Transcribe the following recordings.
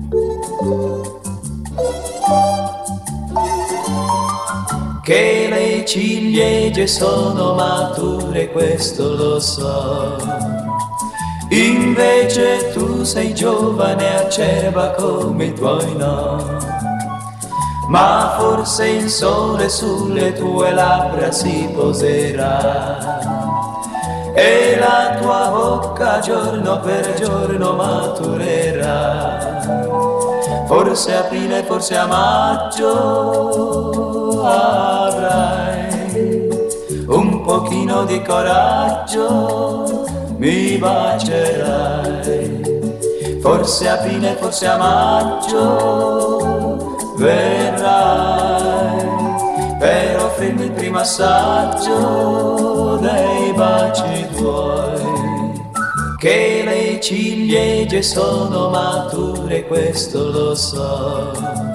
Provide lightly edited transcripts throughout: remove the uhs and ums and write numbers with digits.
Che le ciliegie sono mature, questo lo so. Invece tu sei giovane, acerba come i tuoi no. Ma forse il sole sulle tue labbra si poserà e la tua bocca giorno per giorno maturerà. Forse aprile, forse a maggio avrai un pochino di coraggio, mi bacerai. Forse aprile, forse a maggio verrai per offrirmi il primo assaggio dei baci tuoi. Che le ciliegie sono mature, questo lo so.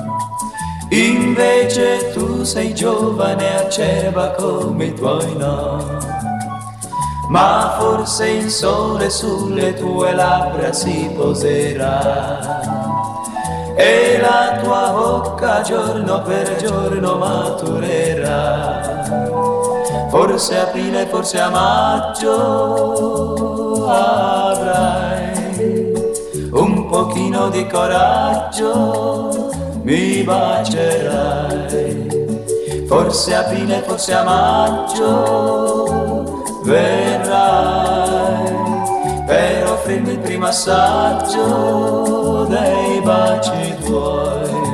Invece tu sei giovane, acerba come i tuoi no. Ma forse il sole sulle tue labbra si poserà e la tua bocca giorno per giorno maturerà. Forse aprile, forse a maggio avrai un pochino di coraggio, mi bacerai. Forse aprile, forse a maggio verrai per offrirmi il primo assaggio dei baci tuoi.